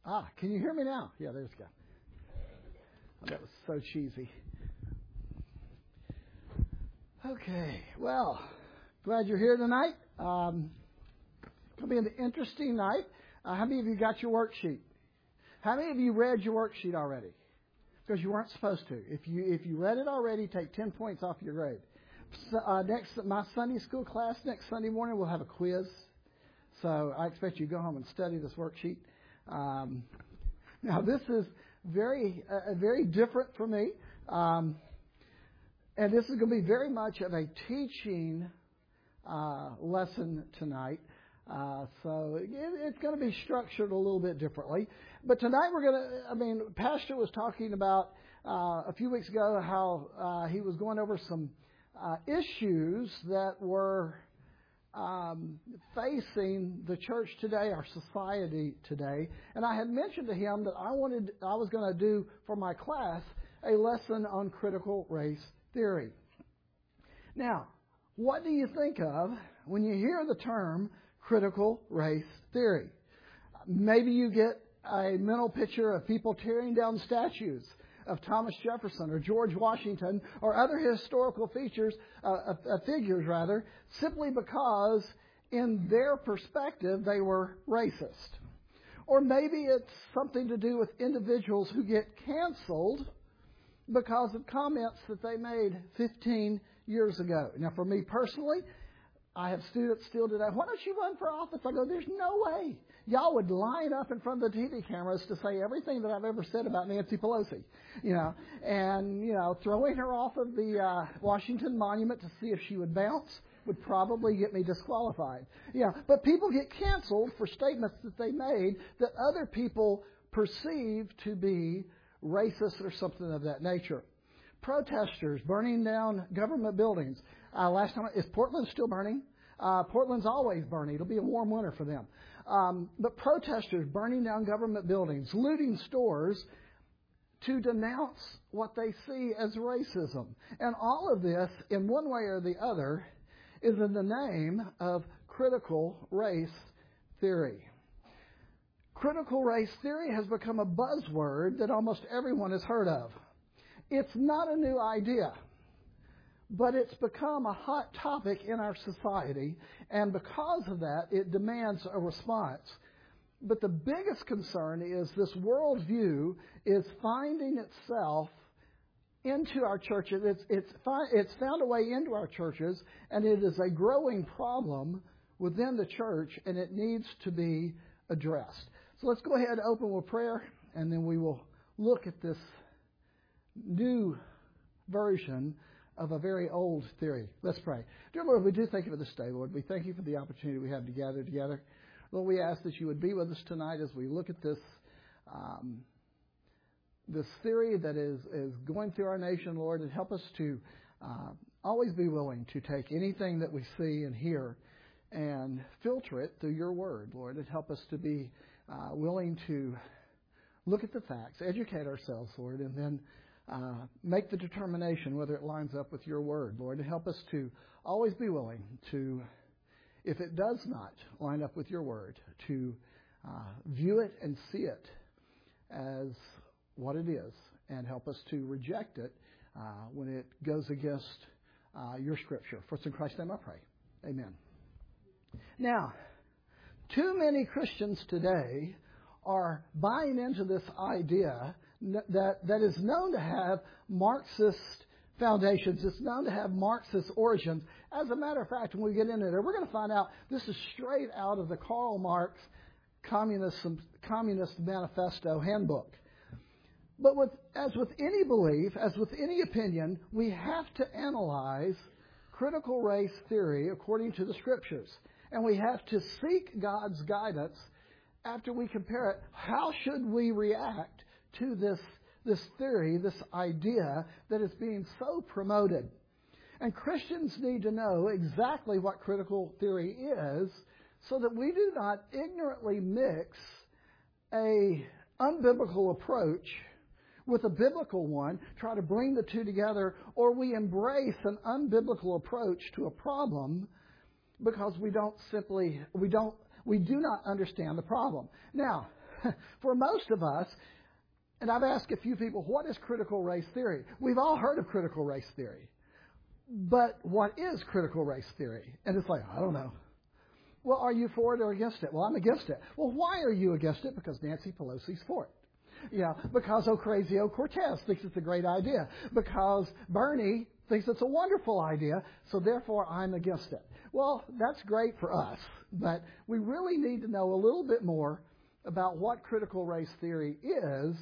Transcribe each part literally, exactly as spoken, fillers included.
Ah, can you hear me now? Yeah, there's go. Oh, that was so cheesy. Okay, well, glad you're here tonight. Um, it's going to be an interesting night. Uh, how many of you got your worksheet? How many of you read your worksheet already? Because you weren't supposed to. If you if you read it already, take ten points off your grade. So, uh, next, my Sunday school class next Sunday morning, we'll have a quiz. So I expect you to go home and study this worksheet. Um, now, this is very uh, very different for me. Um, and this is going to be very much of a teaching uh, lesson tonight. Uh, so it, it's going to be structured a little bit differently. But tonight we're going to, I mean, Pastor was talking about uh, a few weeks ago how uh, he was going over some uh, issues that were um, facing the church today, our society today. And I had mentioned to him that I wanted, I was going to do for my class a lesson on critical race theory. Now, what do you think of when you hear the term critical race theory? Maybe you get a mental picture of people tearing down statues of Thomas Jefferson or George Washington or other historical features, uh, uh, figures rather, simply because in their perspective they were racist. Or maybe it's something to do with individuals who get canceled because of comments that they made fifteen years ago. Now, for me personally, I have students still today, why don't you run for office? I go, there's no way. Y'all would line up in front of the T V cameras to say everything that I've ever said about Nancy Pelosi, you know, and, you know, throwing her off of the uh, Washington Monument to see if she would bounce would probably get me disqualified. Yeah, but people get canceled for statements that they made that other people perceive to be racist or something of that nature. Protesters burning down government buildings. Uh, last time, is Portland still burning? Uh, Portland's always burning. It'll be a warm winter for them. Um, but protesters burning down government buildings, looting stores to denounce what they see as racism. And all of this, in one way or the other, is in the name of critical race theory. Critical race theory has become a buzzword that almost everyone has heard of. It's not a new idea, but it's become a hot topic in our society, and because of that, it demands a response. But the biggest concern is this worldview is finding itself into our churches. It's, it's, it's found a way into our churches, and it is a growing problem within the church, and it needs to be addressed. So let's go ahead and open with prayer, and then we will look at this new version of a very old theory. Let's pray. Dear Lord, we do thank you for this day, Lord. We thank you for the opportunity we have to gather together. Lord, we ask that you would be with us tonight as we look at this um, this theory that is, is going through our nation, Lord, and help us to uh, always be willing to take anything that we see and hear and filter it through your word, Lord, and help us to be uh, willing to look at the facts, educate ourselves, Lord, and then Uh, make the determination whether it lines up with your word, Lord, and help us to always be willing to, if it does not line up with your word, to uh, view it and see it as what it is, and help us to reject it uh, when it goes against uh, your scripture. For it's in Christ's name I pray. Amen. Now, too many Christians today are buying into this idea that that is known to have Marxist foundations. It's known to have Marxist origins. As a matter of fact, when we get into there, we're going to find out this is straight out of the Karl Marx Communist, Communist Manifesto handbook. But with, as with any belief, as with any opinion, we have to analyze critical race theory according to the Scriptures. And we have to seek God's guidance after we compare it. How should we react to this, this theory, this idea that is being so promoted? And Christians need to know exactly what critical theory is so that we do not ignorantly mix a unbiblical approach with a biblical one, try to bring the two together, or we embrace an unbiblical approach to a problem because we don't simply, we don't, we do not understand the problem. Now, For most of us, and I've asked a few people, what is critical race theory? We've all heard of critical race theory. But what is critical race theory? And it's like, I don't know. Well, are you for it or against it? Well, I'm against it. Well, why are you against it? Because Nancy Pelosi's for it. Yeah, because Ocasio-Cortez thinks it's a great idea. Because Bernie thinks it's a wonderful idea, so therefore I'm against it. Well, that's great for us, but we really need to know a little bit more about what critical race theory is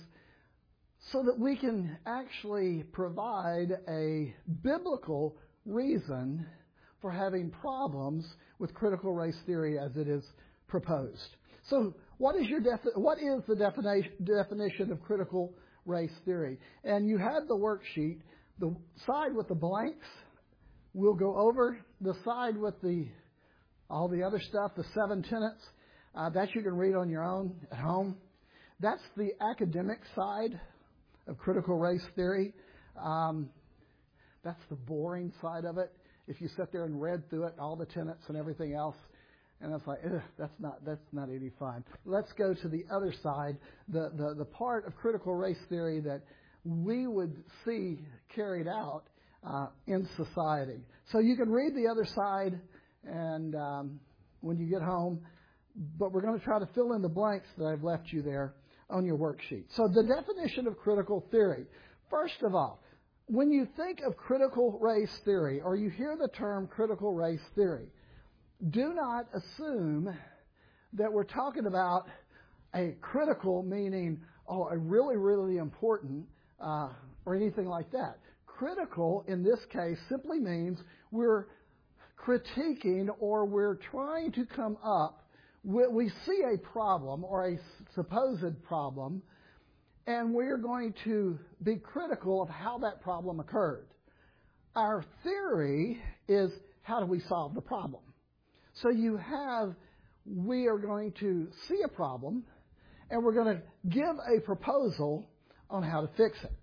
so that we can actually provide a biblical reason for having problems with critical race theory as it is proposed. So what is your defi- what is the definition definition of critical race theory? And you have the worksheet. The side with the blanks, we'll go over. The side with the all the other stuff, the seven tenets, uh, that you can read on your own at home. That's the academic side of critical race theory. Um, that's the boring side of it. If you sit there and read through it, all the tenets and everything else, and it's like, ugh, that's not that's not any fun. Let's go to the other side, the, the, the part of critical race theory that we would see carried out uh, in society. So you can read the other side and um, when you get home, but we're going to try to fill in the blanks that I've left you there on your worksheet. So the definition of critical theory. First of all, when you think of critical race theory or you hear the term critical race theory, do not assume that we're talking about a critical meaning, oh, a really, really important uh, or anything like that. Critical in this case simply means we're critiquing or we're trying to come up with, we see a problem or a supposed problem, and we're going to be critical of how that problem occurred. Our theory is how do we solve the problem? So you have, we are going to see a problem, and we're going to give a proposal on how to fix it.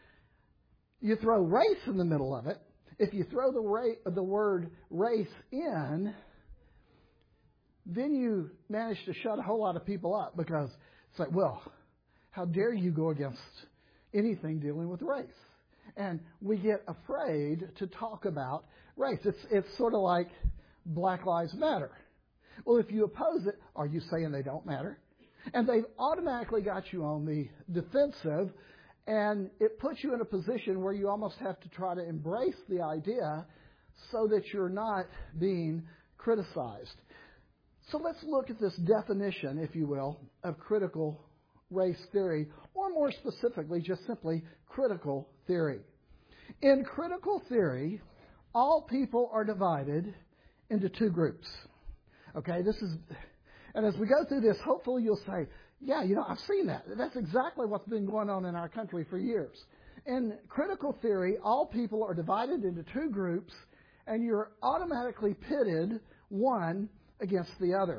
You throw race in the middle of it. If you throw the, ra- the word race in, then you manage to shut a whole lot of people up because it's like, well, how dare you go against anything dealing with race? And we get afraid to talk about race. It's, it's sort of like Black Lives Matter. Well, if you oppose it, are you saying they don't matter? And they've automatically got you on the defensive, and it puts you in a position where you almost have to try to embrace the idea so that you're not being criticized. So let's look at this definition, if you will, of critical race theory, or more specifically, just simply critical theory. In critical theory, all people are divided into two groups. Okay, this is, and as we go through this, hopefully you'll say, yeah, you know, I've seen that. That's exactly what's been going on in our country for years. In critical theory, all people are divided into two groups, and you're automatically pitted one against the other.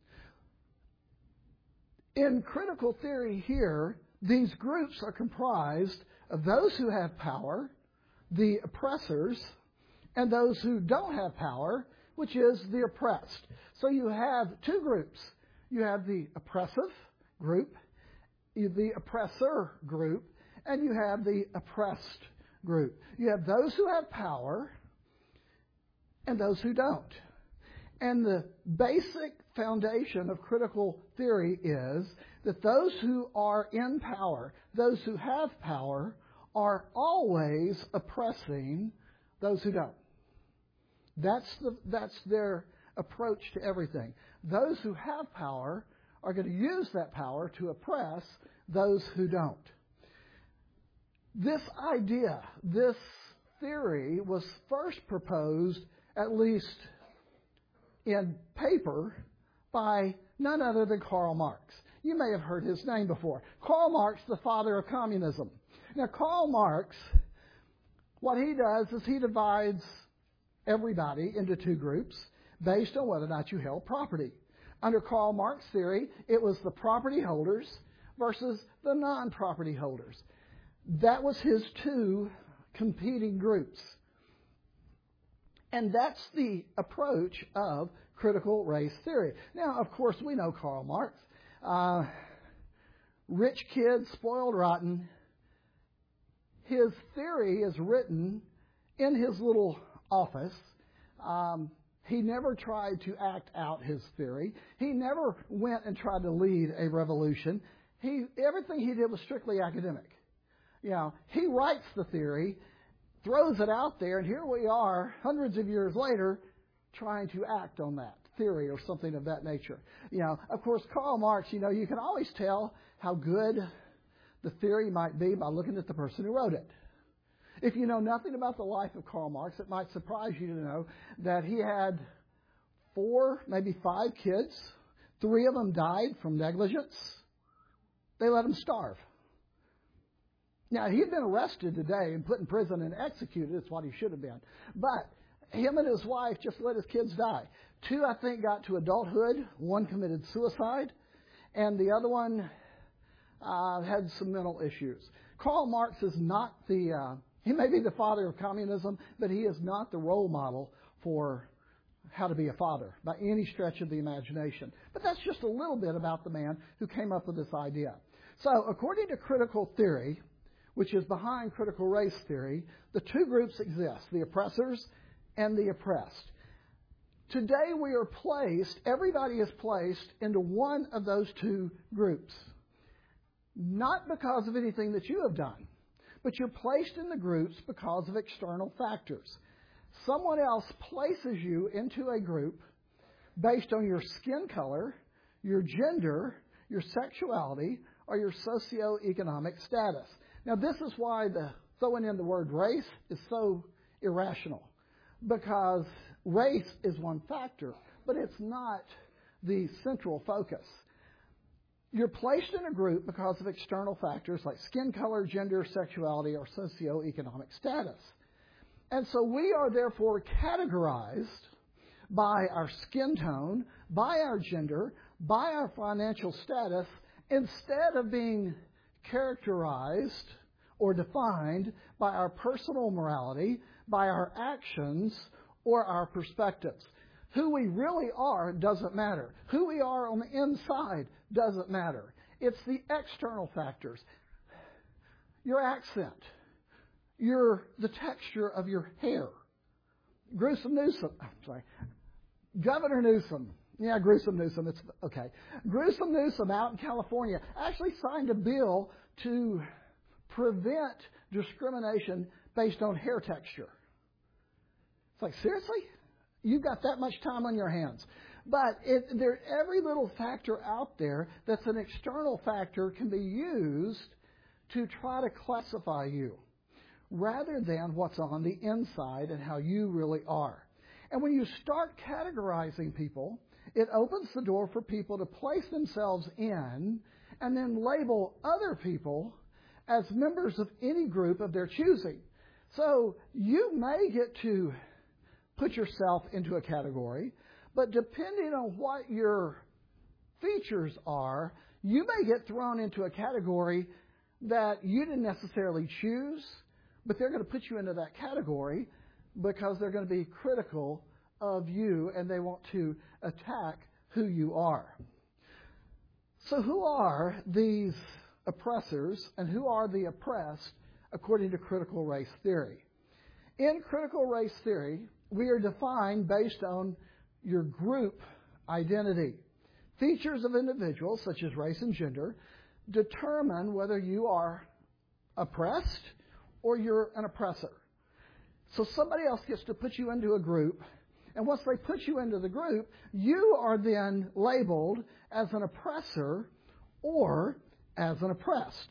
In critical theory here, these groups are comprised of those who have power, the oppressors, and those who don't have power, which is the oppressed. So you have two groups. You have the oppressive group, the oppressor group, and you have the oppressed group. You have those who have power and those who don't. And the basic foundation of critical theory is that those who are in power, those who have power, are always oppressing those who don't. That's the, that's their approach to everything. Those who have power are going to use that power to oppress those who don't. This idea, this theory was first proposed, at least in paper, by none other than Karl Marx. You may have heard his name before. Karl Marx, the father of communism. Now, Karl Marx, what he does is he divides everybody into two groups based on whether or not you held property. Under Karl Marx theory, it was the property holders versus the non-property holders. That was his two competing groups. And that's the approach of critical race theory. Now, of course, we know Karl Marx. Uh, rich kid, spoiled rotten. His theory is written in his little office. Um, he never tried to act out his theory. He never went and tried to lead a revolution. He everything he did was strictly academic. You know, he writes the theory, throws it out there, and here we are, hundreds of years later, trying to act on that theory or something of that nature. You know, of course, Karl Marx, you know, you can always tell how good the theory might be by looking at the person who wrote it. If you know nothing about the life of Karl Marx, it might surprise you to know that he had four, maybe five kids. Three of them died from negligence. They let him starve. Now, he'd been arrested today and put in prison and executed. That's what he should have been. But him and his wife just let his kids die. Two, I think, got to adulthood. One committed suicide. And the other one uh, had some mental issues. Karl Marx is not the... Uh, He may be the father of communism, but he is not the role model for how to be a father by any stretch of the imagination. But that's just a little bit about the man who came up with this idea. So, according to critical theory, which is behind critical race theory, the two groups exist, the oppressors and the oppressed. Today we are placed, everybody is placed into one of those two groups. Not because of anything that you have done, but you're placed in the groups because of external factors. Someone else places you into a group based on your skin color, your gender, your sexuality, or your socioeconomic status. Now, this is why the throwing in the word race is so irrational, because race is one factor, but it's not the central focus. You're placed in a group because of external factors like skin color, gender, sexuality, or socioeconomic status. And so we are therefore categorized by our skin tone, by our gender, by our financial status, instead of being characterized or defined by our personal morality, by our actions, or our perspectives. Who we really are doesn't matter. Who we are on the inside doesn't matter. It's the external factors. Your accent. Your, the texture of your hair. Gruesome Newsom. I'm sorry. Governor Newsom. Yeah, Gruesome Newsom. It's okay. Gruesome Newsom out in California actually signed a bill to prevent discrimination based on hair texture. It's like, seriously? You've got that much time on your hands. But it, there, every little factor out there that's an external factor can be used to try to classify you, rather than what's on the inside and how you really are. And when you start categorizing people, it opens the door for people to place themselves in and then label other people as members of any group of their choosing. So you may get to put yourself into a category, but depending on what your features are, you may get thrown into a category that you didn't necessarily choose, but they're going to put you into that category because they're going to be critical of you and they want to attack who you are. So who are these oppressors and who are the oppressed according to critical race theory? In critical race theory, we are defined based on your group identity. Features of individuals, such as race and gender, determine whether you are oppressed or you're an oppressor. So somebody else gets to put you into a group, and once they put you into the group, you are then labeled as an oppressor or as an oppressed.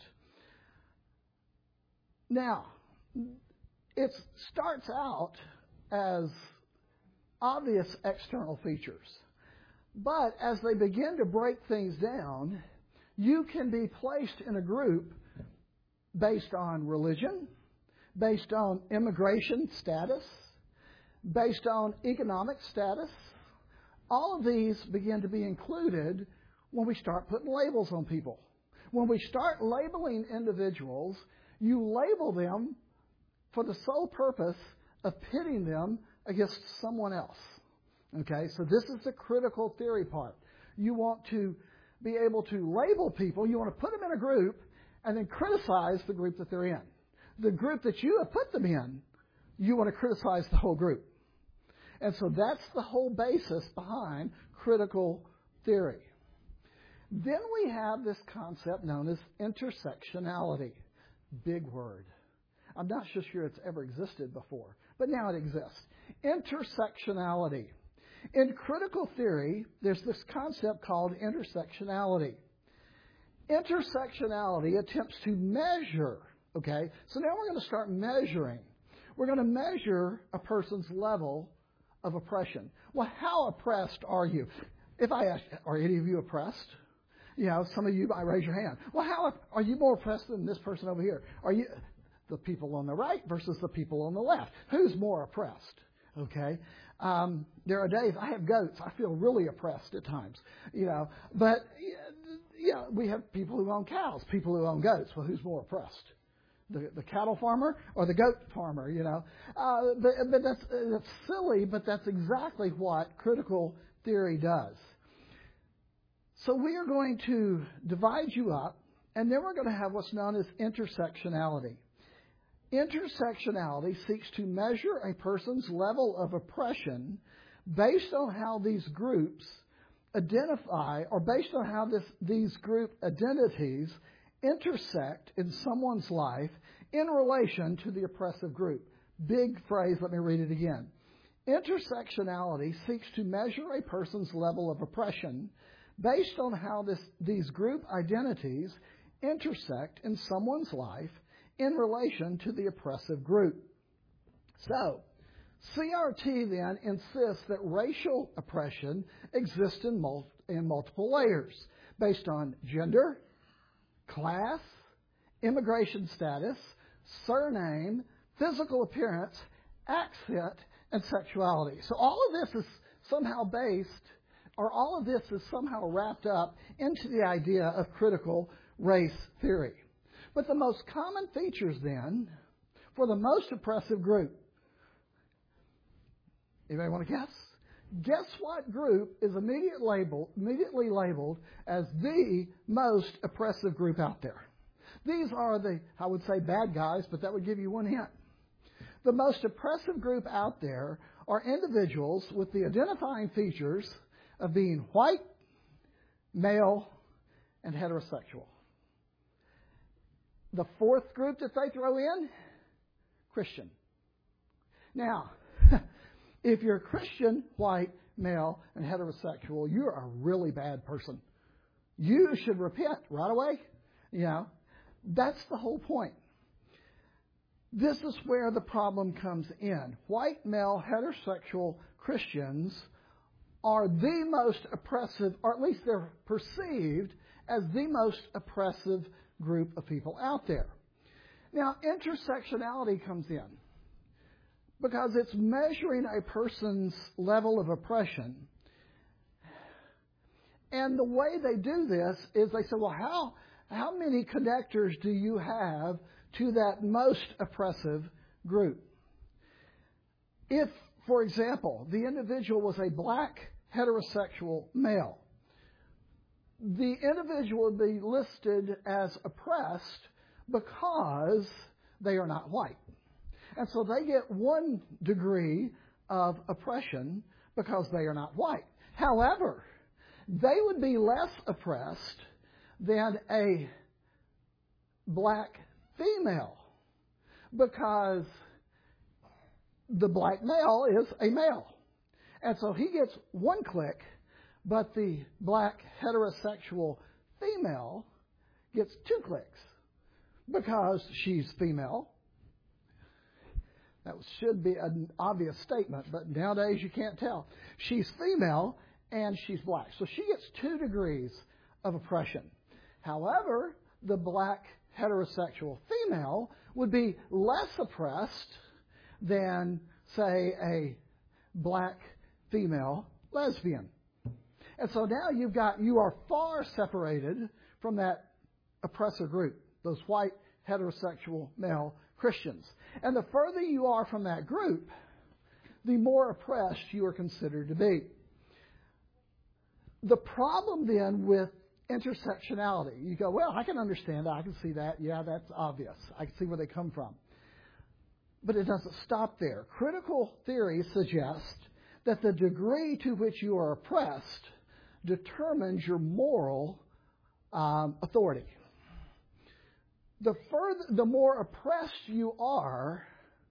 Now, it starts out as obvious external features. But as they begin to break things down, you can be placed in a group based on religion, based on immigration status, based on economic status. All of these begin to be included when we start putting labels on people. When we start labeling individuals, you label them for the sole purpose of pitting them against someone else. Okay, so this is the critical theory part. You want to be able to label people. You want to put them in a group and then criticize the group that they're in. The group that you have put them in, you want to criticize the whole group. And so that's the whole basis behind critical theory. Then we have this concept known as intersectionality. Big word. I'm not so sure it's ever existed before, but now it exists. Intersectionality. In critical theory, there's this concept called intersectionality. Intersectionality attempts to measure, okay? So now we're going to start measuring. We're going to measure a person's level of oppression. Well, how oppressed are you? If I ask, are any of you oppressed? You know, some of you might raise your hand. Well, how are you more oppressed than this person over here? Are you the people on the right versus the people on the left? Who's more oppressed? Okay. Um, there are days I have goats. I feel really oppressed at times. You know, but yeah, we have people who own cows, people who own goats. Well, who's more oppressed? The, the cattle farmer or the goat farmer? You know, uh, but, but that's that's silly. But that's exactly what critical theory does. So we are going to divide you up, and then we're going to have what's known as intersectionality. Intersectionality seeks to measure a person's level of oppression based on how these groups identify, or based on how this, these group identities intersect in someone's life in relation to the oppressive group. Big phrase, let me read it again. Intersectionality seeks to measure a person's level of oppression based on how this, these group identities intersect in someone's life in relation to the oppressive group. So, C R T then insists that racial oppression exists in, mul- in multiple layers based on gender, class, immigration status, surname, physical appearance, accent, and sexuality. So all of this is somehow based, or all of this is somehow wrapped up into the idea of critical race theory. But the most common features then, for the most oppressive group, anybody want to guess? Guess what group is immediate label, immediately labeled as the most oppressive group out there? These are the, I would say, bad guys, but that would give you one hint. The most oppressive group out there are individuals with the identifying features of being white, male, and heterosexual. The fourth group that they throw in, Christian. Now, if you're Christian, white, male, and heterosexual, you're a really bad person. You should repent right away. You know, that's the whole point. This is where the problem comes in. White, male, heterosexual Christians are the most oppressive, or at least they're perceived as the most oppressive group of people out there. Now, intersectionality comes in because it's measuring a person's level of oppression. And the way they do this is they say, well, how, how many connectors do you have to that most oppressive group? If, for example, the individual was a black heterosexual male, the individual would be listed as oppressed because they are not white. And so they get one degree of oppression because they are not white. However, they would be less oppressed than a black female because the black male is a male. And so he gets one click, but the black heterosexual female gets two clicks because she's female. That should be an obvious statement, but nowadays you can't tell. She's female and she's black. So she gets two degrees of oppression. However, the black heterosexual female would be less oppressed than, say, a black female lesbian. And so now you've got, you are far separated from that oppressor group, those white heterosexual male Christians. And the further you are from that group, the more oppressed you are considered to be. The problem then with intersectionality. You go, well, I can understand that. I can see that. Yeah, that's obvious. I can see where they come from. But it doesn't stop there. Critical theory suggests that the degree to which you are oppressed determines your moral um, authority. The further, the more oppressed you are,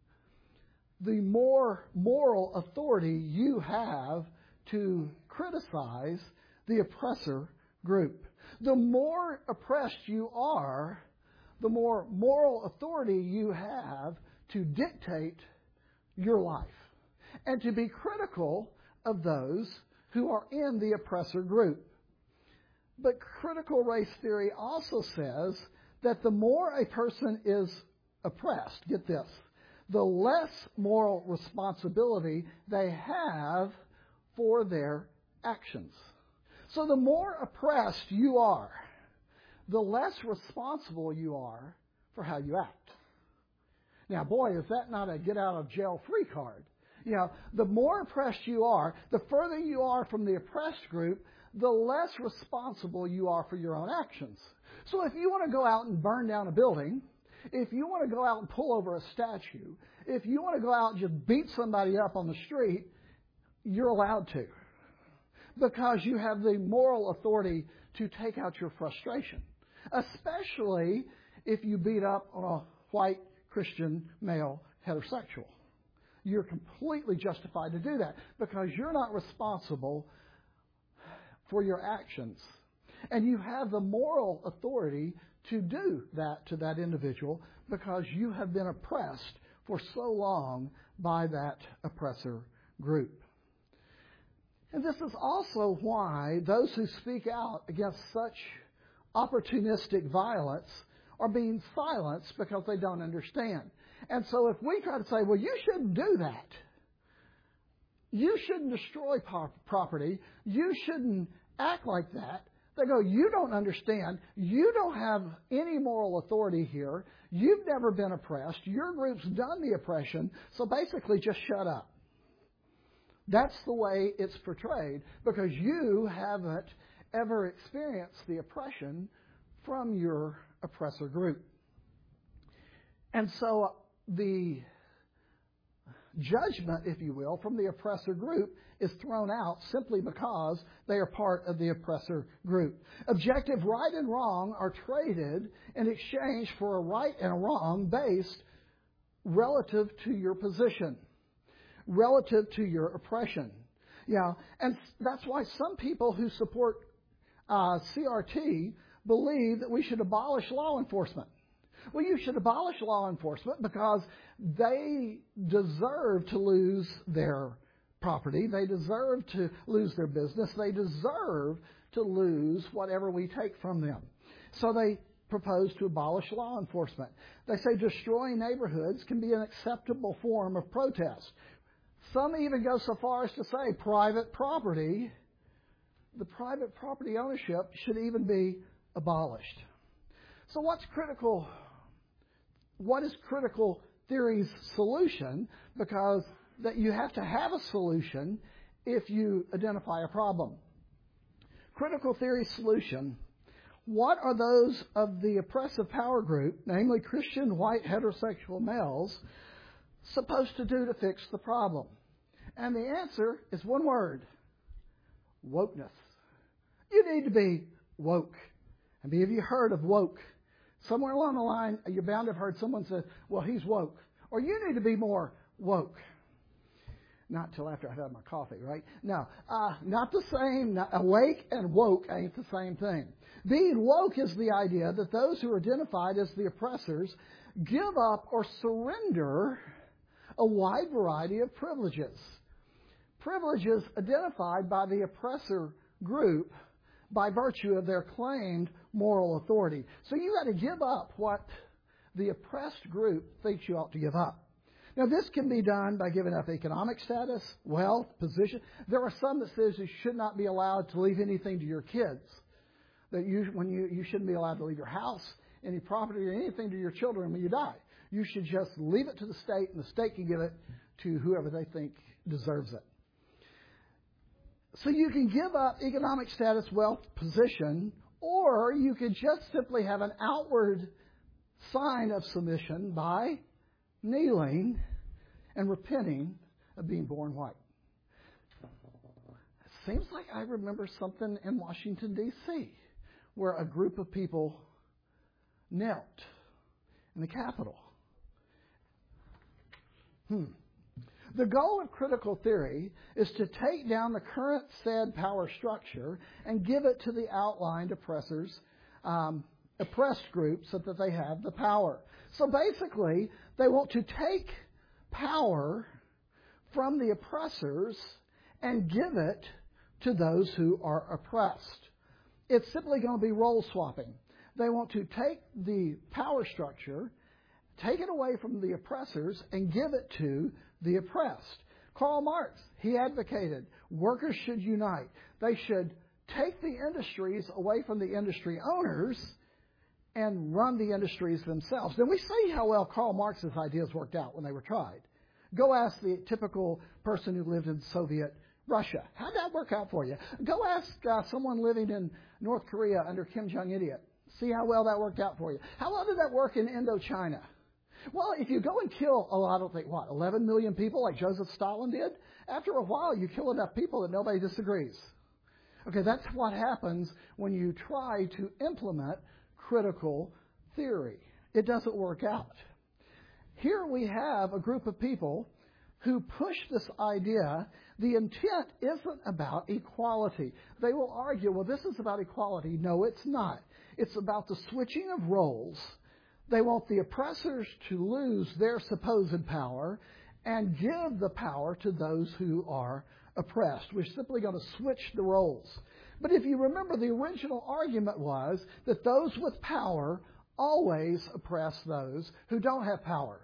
the more moral authority you have to criticize the oppressor group. The more oppressed you are, the more moral authority you have to dictate your life and to be critical of those who are in the oppressor group. But critical race theory also says that the more a person is oppressed, get this, the less moral responsibility they have for their actions. So the more oppressed you are, the less responsible you are for how you act. Now, boy, is that not a get-out-of-jail-free card. You know, the more oppressed you are, the further you are from the oppressed group, the less responsible you are for your own actions. So if you want to go out and burn down a building, if you want to go out and pull over a statue, if you want to go out and just beat somebody up on the street, you're allowed to. Because you have the moral authority to take out your frustration. Especially if you beat up on a white Christian male heterosexual. You're completely justified to do that because you're not responsible for your actions. And you have the moral authority to do that to that individual because you have been oppressed for so long by that oppressor group. And this is also why those who speak out against such opportunistic violence are being silenced because they don't understand. And so if we try to say, well, you shouldn't do that. You shouldn't destroy property. You shouldn't act like that. They go, you don't understand. You don't have any moral authority here. You've never been oppressed. Your group's done the oppression. So basically just shut up. That's the way it's portrayed because you haven't ever experienced the oppression from your oppressor group. And so the judgment, if you will, from the oppressor group is thrown out simply because they are part of the oppressor group. Objective right and wrong are traded in exchange for a right and a wrong based relative to your position, relative to your oppression. Yeah, and that's why some people who support uh, C R T believe that we should abolish law enforcement. Well, you should abolish law enforcement because they deserve to lose their property. They deserve to lose their business. They deserve to lose whatever we take from them. So they propose to abolish law enforcement. They say destroying neighborhoods can be an acceptable form of protest. Some even go so far as to say private property, the private property ownership should even be abolished. So what's critical? What is critical theory's solution? Because that you have to have a solution if you identify a problem. Critical theory's solution. What are those of the oppressive power group, namely Christian white heterosexual males, supposed to do to fix the problem? And the answer is one word: wokeness. You need to be woke. Have any of you heard of woke? Somewhere along the line, you're bound to have heard someone say, well, he's woke. Or you need to be more woke. Not till after I've had my coffee, right? No, uh, not the same. Not, awake and woke ain't the same thing. Being woke is the idea that those who are identified as the oppressors give up or surrender a wide variety of privileges. Privileges identified by the oppressor group by virtue of their claimed moral authority. So you got to give up what the oppressed group thinks you ought to give up. Now, this can be done by giving up economic status, wealth, position. There are some that says you should not be allowed to leave anything to your kids. That you, when you, you shouldn't be allowed to leave your house, any property, or anything to your children when you die. You should just leave it to the state, and the state can give it to whoever they think deserves it. So you can give up economic status, wealth, position, Or you could just simply have an outward sign of submission by kneeling and repenting of being born white. It seems like I remember something in Washington, D C, where a group of people knelt in the Capitol. Hmm. The goal of critical theory is to take down the current said power structure and give it to the outlined oppressors, um, oppressed groups so that they have the power. So basically, they want to take power from the oppressors and give it to those who are oppressed. It's simply going to be role swapping. They want to take the power structure, take it away from the oppressors, and give it to the oppressed. Karl Marx, he advocated workers should unite. They should take the industries away from the industry owners and run the industries themselves. Then we see how well Karl Marx's ideas worked out when they were tried. Go ask the typical person who lived in Soviet Russia. How did that work out for you? Go ask uh, someone living in North Korea under Kim Jong-il. See how well that worked out for you. How well did that work in Indochina? Well, if you go and kill, oh, I don't think, what, eleven million people like Joseph Stalin did? After a while, you kill enough people that nobody disagrees. Okay, that's what happens when you try to implement critical theory. It doesn't work out. Here we have a group of people who push this idea. The intent isn't about equality. They will argue, well, this is about equality. No, it's not. It's about the switching of roles. They want the oppressors to lose their supposed power and give the power to those who are oppressed. We're simply going to switch the roles. But if you remember, the original argument was that those with power always oppress those who don't have power.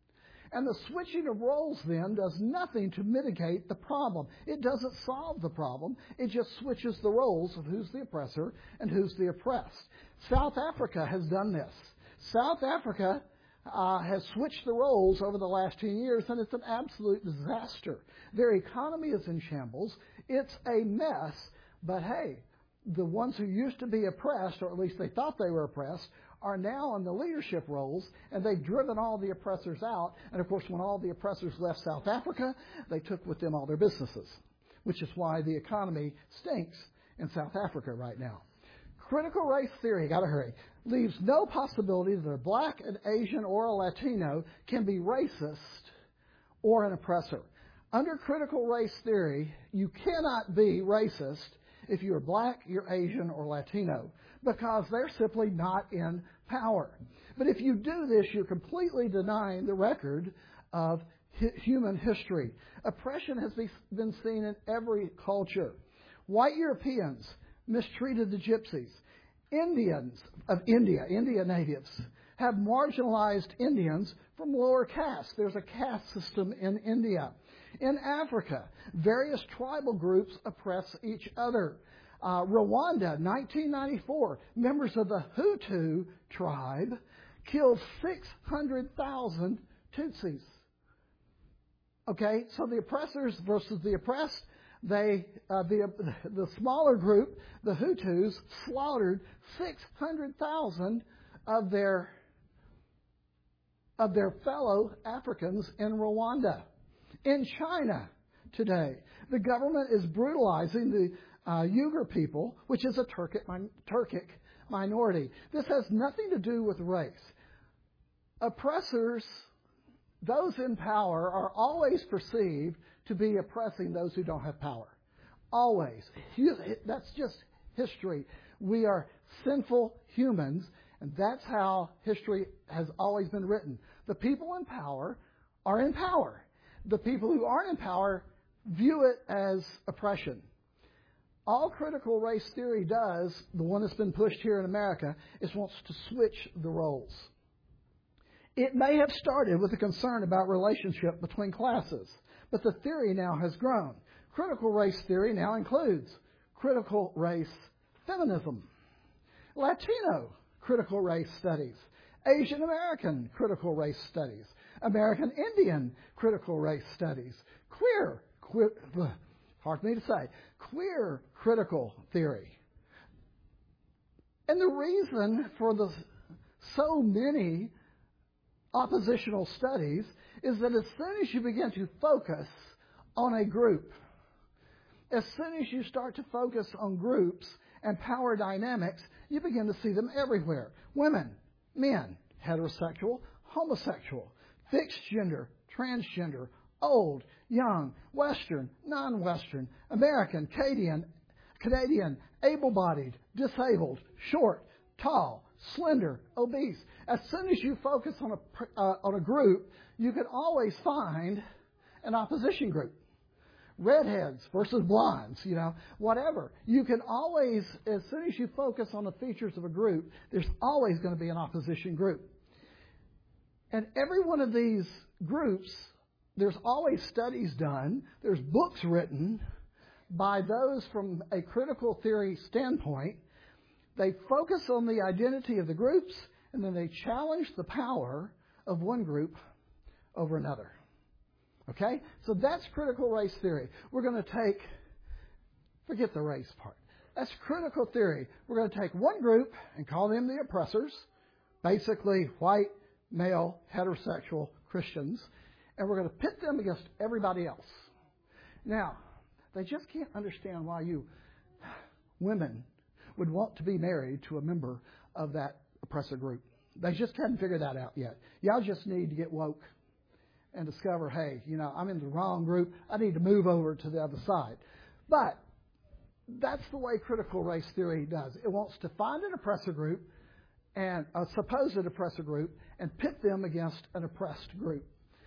And the switching of roles then does nothing to mitigate the problem. It doesn't solve the problem. It just switches the roles of who's the oppressor and who's the oppressed. South Africa has done this. South Africa uh, has switched the roles over the last ten years, and it's an absolute disaster. Their economy is in shambles. It's a mess. But hey, the ones who used to be oppressed, or at least they thought they were oppressed, are now in the leadership roles, and they've driven all the oppressors out. And of course, when all the oppressors left South Africa, they took with them all their businesses, which is why the economy stinks in South Africa right now. Critical race theory, gotta hurry, leaves no possibility that a black, an Asian, or a Latino can be racist or an oppressor. Under critical race theory, you cannot be racist if you're black, you're Asian, or Latino, because they're simply not in power. But if you do this, you're completely denying the record of human history. Oppression has been seen in every culture. White Europeans mistreated the gypsies. Indians of India, India natives, have marginalized Indians from lower castes. There's a caste system in India. In Africa, various tribal groups oppress each other. Uh, Rwanda, nineteen ninety-four, members of the Hutu tribe killed six hundred thousand Tutsis. Okay, so the oppressors versus the oppressed, they uh, the the smaller group, the Hutus, slaughtered six hundred thousand of their of their fellow Africans in Rwanda. In China today, the government is brutalizing the uh, Uyghur people, which is a Turkic, Turkic minority. This has nothing to do with race. Oppressors, those in power, are always perceived to be oppressing those who don't have power. Always. That's just history. We are sinful humans, and that's how history has always been written. The people in power are in power. The people who aren't in power view it as oppression. All critical race theory does, the one that's been pushed here in America, is wants to switch the roles. It may have started with a concern about relationship between classes, but the theory now has grown. Critical race theory now includes critical race feminism, Latino critical race studies, Asian American critical race studies, American Indian critical race studies, queer, queer hard for me to say, queer critical theory. And the reason for the so many oppositional studies is that as soon as you begin to focus on a group, as soon as you start to focus on groups and power dynamics, you begin to see them everywhere. Women, men, heterosexual, homosexual, fixed gender, transgender, old, young, Western, non-Western, American, Canadian, Canadian, able-bodied, disabled, short, tall, slender, obese. As soon as you focus on a, uh, on a group, you can always find an opposition group. Redheads versus blondes, you know, whatever. You can always, as soon as you focus on the features of a group, there's always going to be an opposition group. And every one of these groups, there's always studies done, there's books written by those from a critical theory standpoint. They focus on the identity of the groups, and then they challenge the power of one group over another. Okay? So that's critical race theory. We're going to take, forget the race part. That's critical theory. We're going to take one group and call them the oppressors, basically white, male, heterosexual Christians, and we're going to pit them against everybody else. Now, they just can't understand why you women would want to be married to a member of that oppressor group. They just haven't figured that out yet. Y'all just need to get woke and discover, hey, you know, I'm in the wrong group. I need to move over to the other side. But that's the way critical race theory does. It wants to find an oppressor group and a supposed oppressor group and pit them against an oppressed group.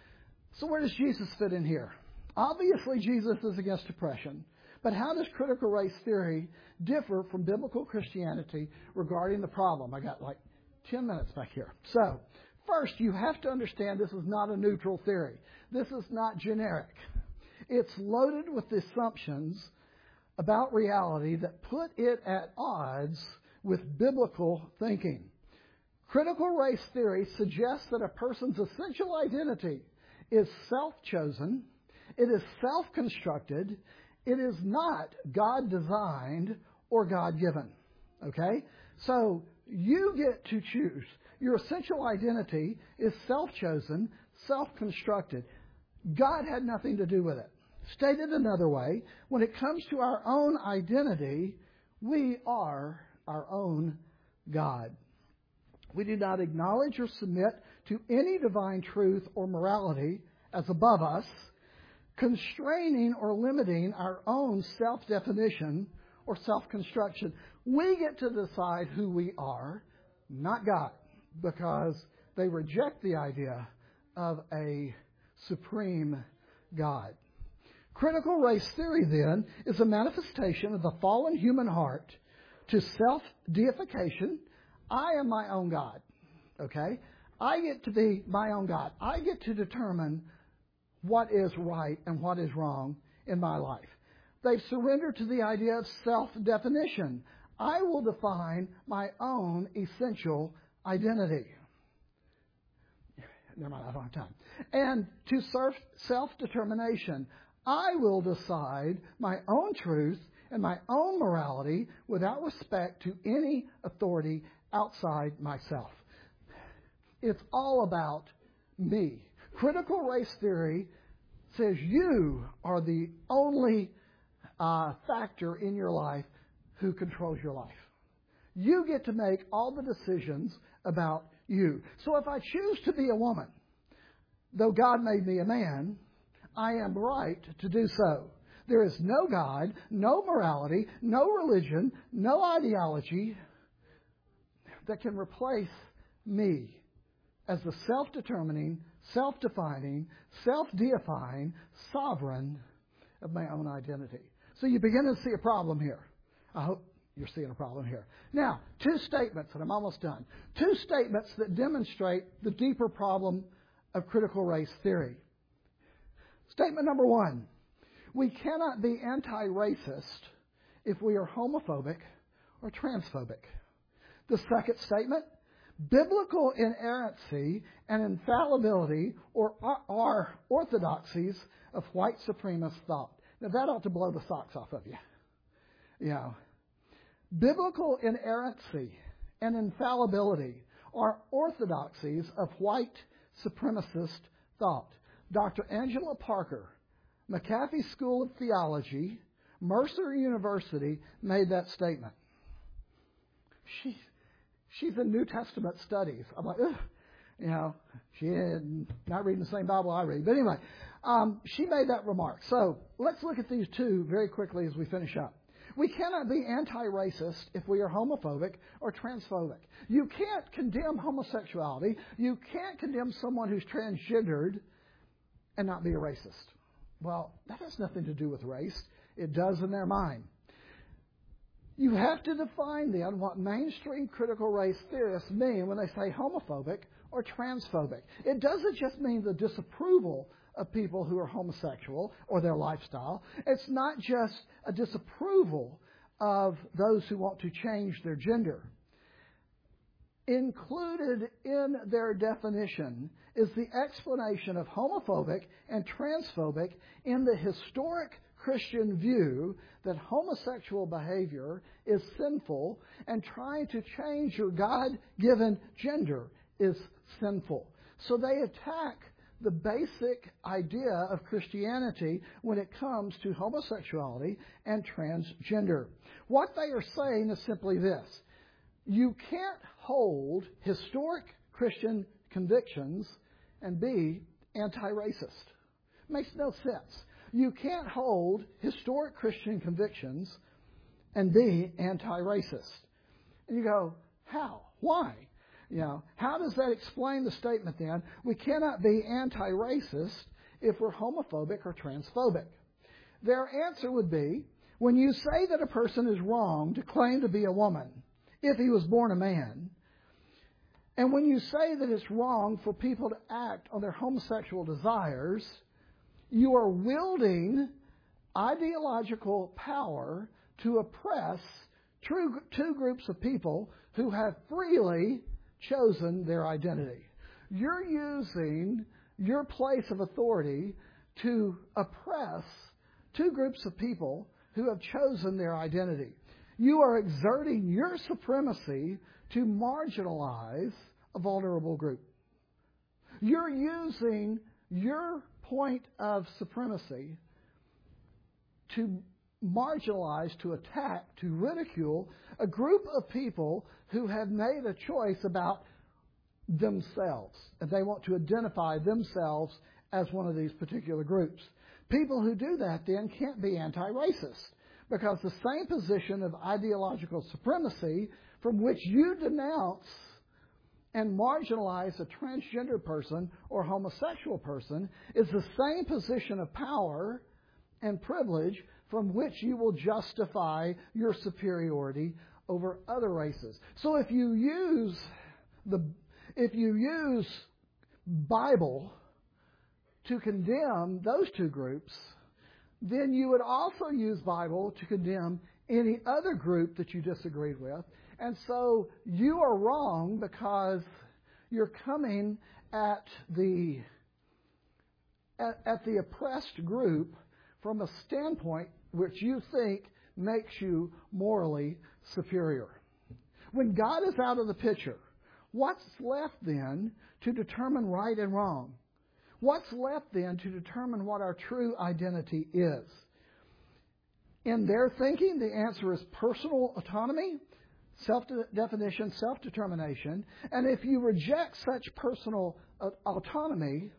So where does Jesus fit in here? Obviously, Jesus is against oppression. But how does critical race theory differ from biblical Christianity regarding the problem? I got like ten minutes back here. So, first, you have to understand this is not a neutral theory. This is not generic. It's loaded with assumptions about reality that put it at odds with biblical thinking. Critical race theory suggests that a person's essential identity is self-chosen, it is self-constructed, it is not God-designed or God-given. Okay? So, you get to choose. Your essential identity is self-chosen, self-constructed. God had nothing to do with it. Stated another way, when it comes to our own identity, we are our own God. We do not acknowledge or submit to any divine truth or morality as above us, constraining or limiting our own self-definition or self-construction. We get to decide who we are, not God, because they reject the idea of a supreme God. Critical race theory, then, is a manifestation of the fallen human heart to self-deification. I am my own God, okay? I get to be my own God. I get to determine what is right and what is wrong in my life. They've surrendered to the idea of self-definition. I will define my own essential identity. Never mind, I don't have time. And to self-determination. I will decide my own truth and my own morality without respect to any authority outside myself. It's all about me. Critical race theory says you are the only uh, factor in your life who controls your life. You get to make all the decisions about you. So if I choose to be a woman, though God made me a man, I am right to do so. There is no God, no morality, no religion, no ideology that can replace me as the self-determining, self-defining, self-deifying sovereign of my own identity. So you begin to see a problem here. I hope you're seeing a problem here. Now, two statements, and I'm almost done. Two statements that demonstrate the deeper problem of critical race theory. Statement number one, we cannot be anti-racist if we are homophobic or transphobic. The second statement, biblical inerrancy and infallibility or are orthodoxies of white supremacist thought. Now that ought to blow the socks off of you. You know, biblical inerrancy and infallibility are orthodoxies of white supremacist thought. Doctor Angela Parker, McAfee School of Theology, Mercer University, made that statement. She, she's in New Testament studies. I'm like, ugh. You know, she is not reading the same Bible I read. But anyway, um, she made that remark. So let's look at these two very quickly as we finish up. We cannot be anti-racist if we are homophobic or transphobic. You can't condemn homosexuality. You can't condemn someone who's transgendered and not be a racist. Well, that has nothing to do with race. It does in their mind. You have to define then what mainstream critical race theorists mean when they say homophobic or transphobic. It doesn't just mean the disapproval of people who are homosexual or their lifestyle. It's not just a disapproval of those who want to change their gender. Included in their definition is the explanation of homophobic and transphobic in the historic Christian view that homosexual behavior is sinful and trying to change your God-given gender is sinful. So they attack the basic idea of Christianity when it comes to homosexuality and transgender. What they are saying is simply this. You can't hold historic Christian convictions and be anti-racist. Makes no sense. You can't hold historic Christian convictions and be anti-racist. And you go, how? Why? You know, how does that explain the statement then, we cannot be anti-racist if we're homophobic or transphobic? Their answer would be, when you say that a person is wrong to claim to be a woman if he was born a man, and when you say that it's wrong for people to act on their homosexual desires, you are wielding ideological power to oppress two, two groups of people who have freely chosen their identity. You're using your place of authority to oppress two groups of people who have chosen their identity. You are exerting your supremacy to marginalize a vulnerable group. You're using your point of supremacy to marginalize, to attack, to ridicule a group of people who have made a choice about themselves. And they want to identify themselves as one of these particular groups. People who do that then can't be anti-racist, because the same position of ideological supremacy from which you denounce and marginalize a transgender person or homosexual person is the same position of power and privilege from which you will justify your superiority over other races. So if you use the if you use Bible to condemn those two groups, then you would also use Bible to condemn any other group that you disagreed with. And so you are wrong because you're coming at the at, at the oppressed group from a standpoint which you think makes you morally superior. When God is out of the picture, what's left then to determine right and wrong? What's left then to determine what our true identity is? In their thinking, the answer is personal autonomy, self-definition, self-determination. And if you reject such personal autonomy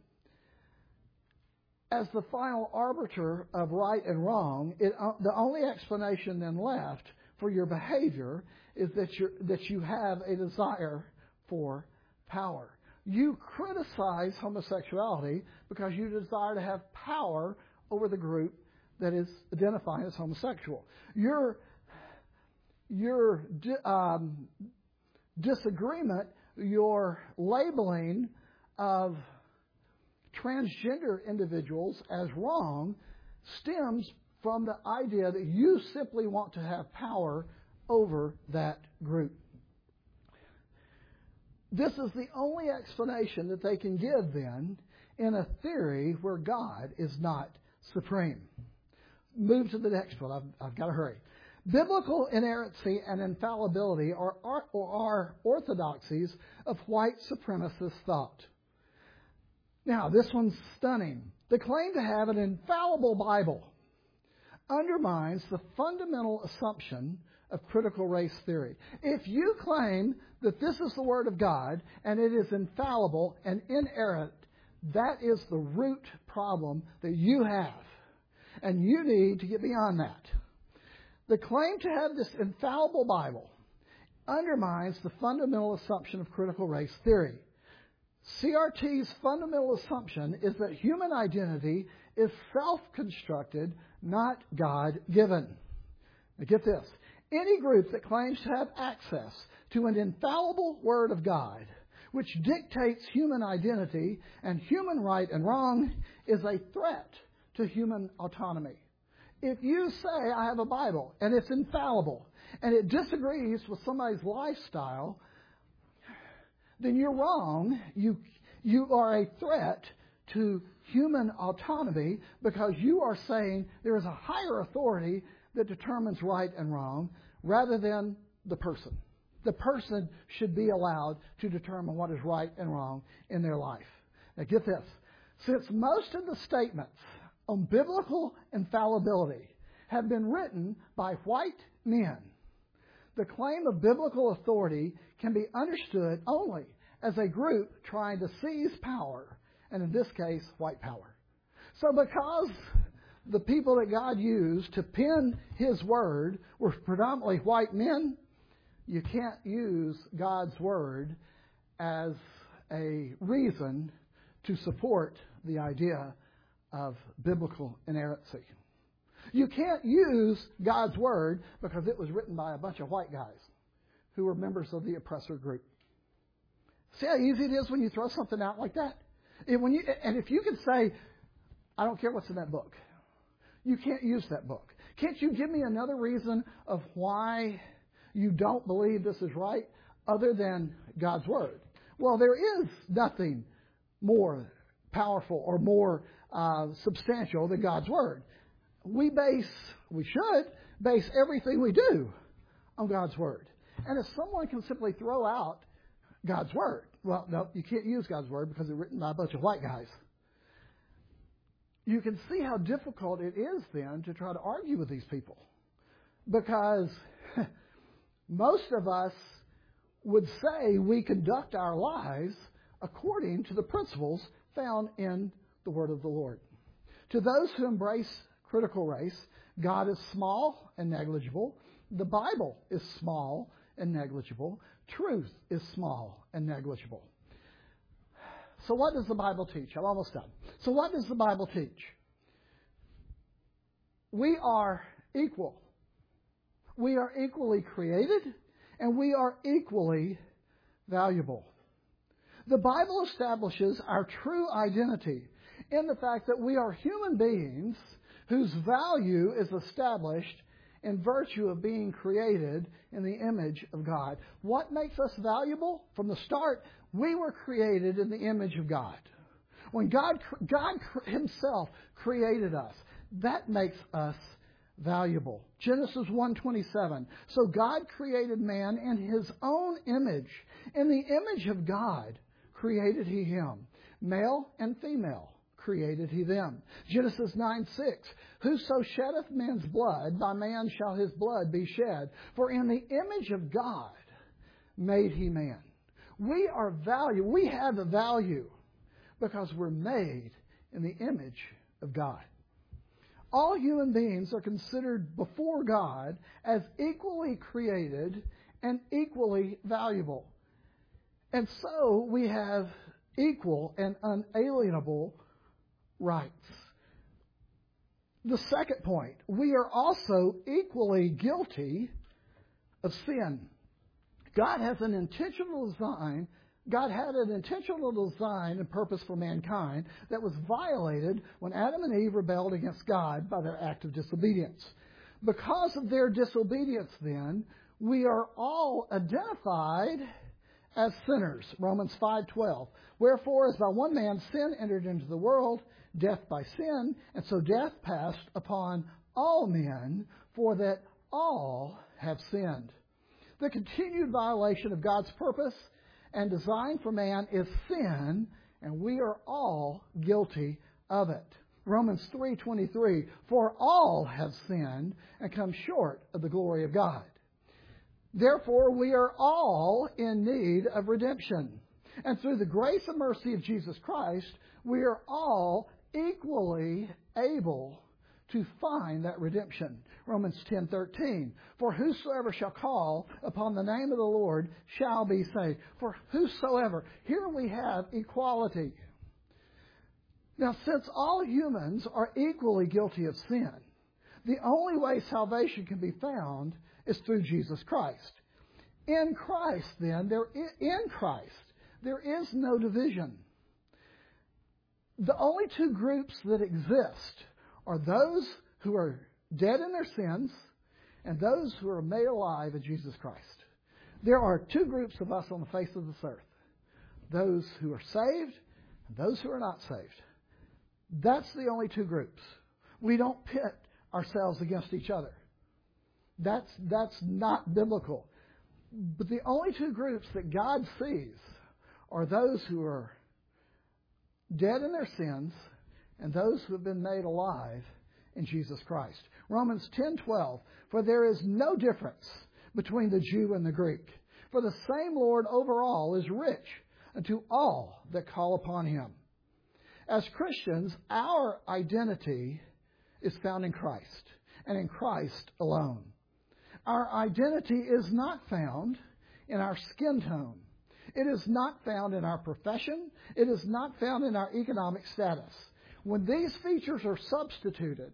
as the final arbiter of right and wrong, it, uh, the only explanation then left for your behavior is that, you're, that you have a desire for power. You criticize homosexuality because you desire to have power over the group that is identifying as homosexual. Your, your um, disagreement, your labeling of transgender individuals as wrong stems from the idea that you simply want to have power over that group. This is the only explanation that they can give then in a theory where God is not supreme. Move to the next one. I've, I've got to hurry. Biblical inerrancy and infallibility are, are, are orthodoxies of white supremacist thought. Now, this one's stunning. The claim to have an infallible Bible undermines the fundamental assumption of critical race theory. If you claim that this is the Word of God and it is infallible and inerrant, that is the root problem that you have. And you need to get beyond that. The claim to have this infallible Bible undermines the fundamental assumption of critical race theory. C R T's fundamental assumption is that human identity is self-constructed, not God-given. Now get this. Any group that claims to have access to an infallible Word of God, which dictates human identity and human right and wrong, is a threat to human autonomy. If you say, I have a Bible, and it's infallible, and it disagrees with somebody's lifestyle, then you're wrong. You, you are a threat to human autonomy because you are saying there is a higher authority that determines right and wrong rather than the person. The person should be allowed to determine what is right and wrong in their life. Now get this. Since most of the statements on biblical infallibility have been written by white men, the claim of biblical authority can be understood only as a group trying to seize power, and in this case, white power. So because the people that God used to pen His Word were predominantly white men, you can't use God's Word as a reason to support the idea of biblical inerrancy. You can't use God's Word because it was written by a bunch of white guys who were members of the oppressor group. See how easy it is when you throw something out like that? And, when you, and if you can say, I don't care what's in that book, you can't use that book. Can't you give me another reason of why you don't believe this is right other than God's Word? Well, there is nothing more powerful or more uh, substantial than God's Word. We base, we should base everything we do on God's Word. And if someone can simply throw out God's Word, well, no, you can't use God's Word because it's written by a bunch of white guys. You can see how difficult it is then to try to argue with these people. Because most of us would say we conduct our lives according to the principles found in the Word of the Lord. To those who embrace critical race, God is small and negligible. The Bible is small and negligible. Truth is small and negligible. So what does the Bible teach? I'm almost done. So what does the Bible teach? We are equal. We are equally created, and we are equally valuable. The Bible establishes our true identity in the fact that we are human beings whose value is established in virtue of being created in the image of God. What makes us valuable? From the start, we were created in the image of God. When God, God Himself created us, that makes us valuable. Genesis one twenty-seven. So God created man in His own image. In the image of God created He him. Male and female created He them. Genesis nine six. Whoso sheddeth man's blood, by man shall his blood be shed. For in the image of God made He man. We are value. We have a value because we're made in the image of God. All human beings are considered before God as equally created and equally valuable. And so we have equal and unalienable rights. The second point, we are also equally guilty of sin. God has an intentional design. God had an intentional design and purpose for mankind that was violated when Adam and Eve rebelled against God by their act of disobedience. Because of their disobedience, then, we are all identified as sinners. Romans five twelve. Wherefore, as by one man sin entered into the world, death by sin, and so death passed upon all men, for that all have sinned. The continued violation of God's purpose and design for man is sin, and we are all guilty of it. Romans three twenty-three, for all have sinned and come short of the glory of God. Therefore, we are all in need of redemption. And through the grace and mercy of Jesus Christ, we are all equally able to find that redemption. Romans ten thirteen, for whosoever shall call upon the name of the Lord shall be saved. For whosoever. Here we have equality. Now, since all humans are equally guilty of sin, the only way salvation can be found is through Jesus Christ. In Christ, then, there is, in Christ, there is no division. The only two groups that exist are those who are dead in their sins and those who are made alive in Jesus Christ. There are two groups of us on the face of this earth. Those who are saved and those who are not saved. That's the only two groups. We don't pit ourselves against each other. That's, that's not biblical. But the only two groups that God sees are those who are dead in their sins and those who have been made alive in Jesus Christ. Romans ten twelve, for there is no difference between the Jew and the Greek, for the same Lord over all is rich unto all that call upon him. As Christians, our identity is found in Christ and in Christ alone. Our identity is not found in our skin tone. It is not found in our profession. It is not found in our economic status. When these features are substituted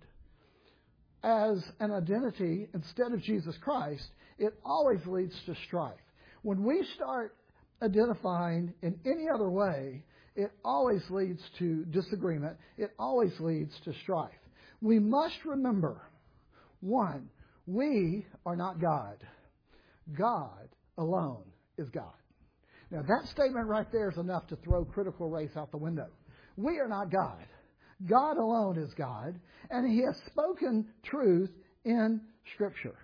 as an identity instead of Jesus Christ, it always leads to strife. When we start identifying in any other way, it always leads to disagreement. It always leads to strife. We must remember, one, we are not God. God alone is God. Now, that statement right there is enough to throw critical race out the window. We are not God. God alone is God, and He has spoken truth in Scripture.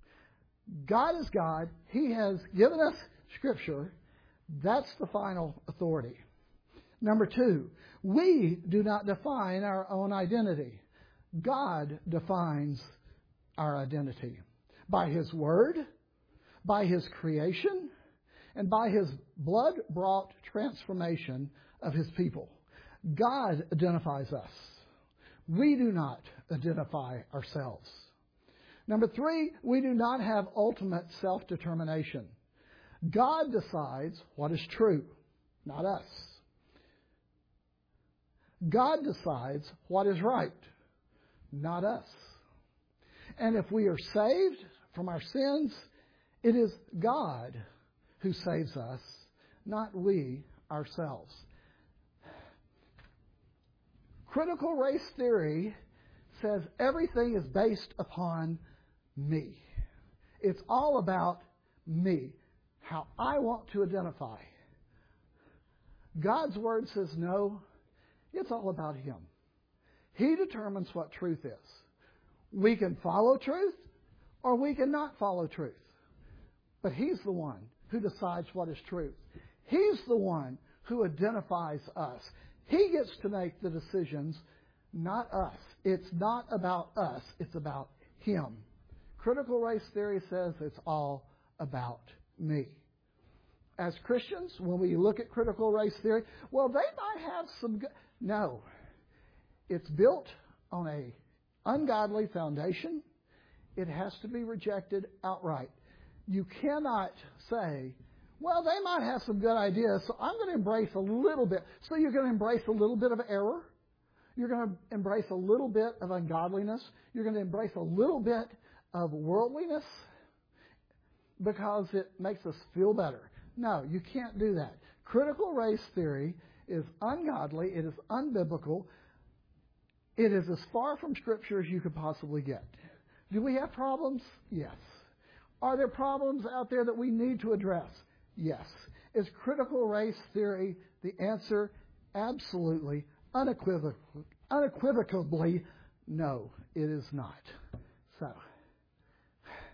God is God. He has given us Scripture. That's the final authority. Number two, we do not define our own identity. God defines our identity by His Word, by His creation, and by His blood-brought transformation of His people. God identifies us. We do not identify ourselves. Number three, we do not have ultimate self-determination. God decides what is true, not us. God decides what is right, not us. And if we are saved from our sins, it is God who saves us, not we ourselves. Critical race theory says everything is based upon me. It's all about me, how I want to identify. God's Word says no, it's all about Him. He determines what truth is. We can follow truth or we can not follow truth. But He's the one who decides what is truth. He's the one who identifies us. He gets to make the decisions, not us. It's not about us. It's about Him. Critical race theory says it's all about me. As Christians, when we look at critical race theory, well, they might have some good... No. It's built on a ungodly foundation. It has to be rejected outright. You cannot say, well, they might have some good ideas, so I'm going to embrace a little bit. So you're going to embrace a little bit of error. You're going to embrace a little bit of ungodliness. You're going to embrace a little bit of worldliness because it makes us feel better. No, you can't do that. Critical race theory is ungodly. It is unbiblical. It is as far from Scripture as you could possibly get. Do we have problems? Yes. Are there problems out there that we need to address? Yes. Is critical race theory the answer? Absolutely, unequivocally, unequivocally, no, it is not. So,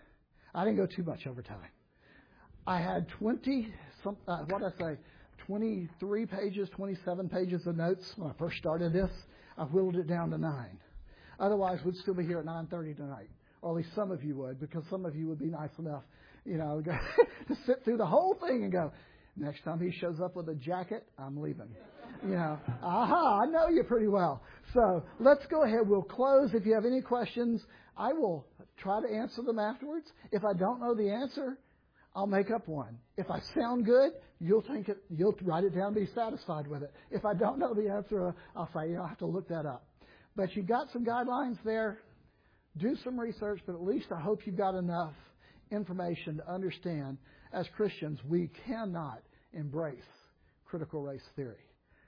I didn't go too much over time. I had twenty, some, uh, what did I say, twenty-three pages, twenty-seven pages of notes when I first started this. I whittled it down to nine. Otherwise, we'd still be here at nine thirty tonight. Or at least some of you would, because some of you would be nice enough, you know, to sit through the whole thing and go, next time he shows up with a jacket, I'm leaving. You know, aha, I know you pretty well. So let's go ahead. We'll close. If you have any questions, I will try to answer them afterwards. If I don't know the answer, I'll make up one. If I sound good, you'll think it, you'll write it down and be satisfied with it. If I don't know the answer, I'll say, you know, I'll have to look that up. But you've got some guidelines there. Do some research, but at least I hope you've got enough information to understand, as Christians, we cannot embrace critical race theory.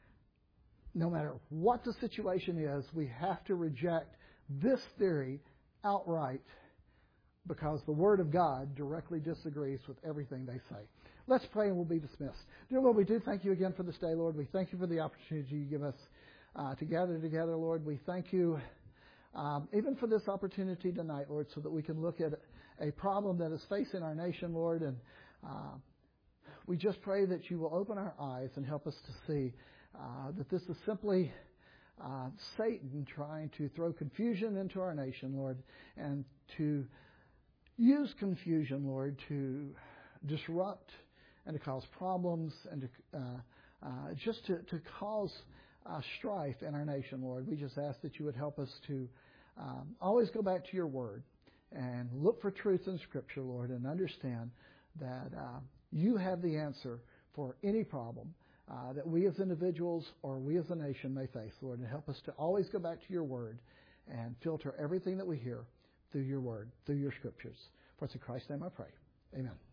No matter what the situation is, we have to reject this theory outright because the Word of God directly disagrees with everything they say. Let's pray and we'll be dismissed. Dear Lord, we do thank you again for this day, Lord. We thank you for the opportunity you give us uh, to gather together, Lord. We thank you um, even for this opportunity tonight, Lord, so that we can look at a problem that is facing our nation, Lord. And uh, we just pray that you will open our eyes and help us to see uh, that this is simply uh, Satan trying to throw confusion into our nation, Lord, and to use confusion, Lord, to disrupt and to cause problems and to uh, uh, just to, to cause uh, strife in our nation, Lord. We just ask that you would help us to um, always go back to your word and look for truth in Scripture, Lord, and understand that uh, you have the answer for any problem uh, that we as individuals or we as a nation may face, Lord, and help us to always go back to your word and filter everything that we hear through your word, through your Scriptures. For it's in Christ's name I pray. Amen.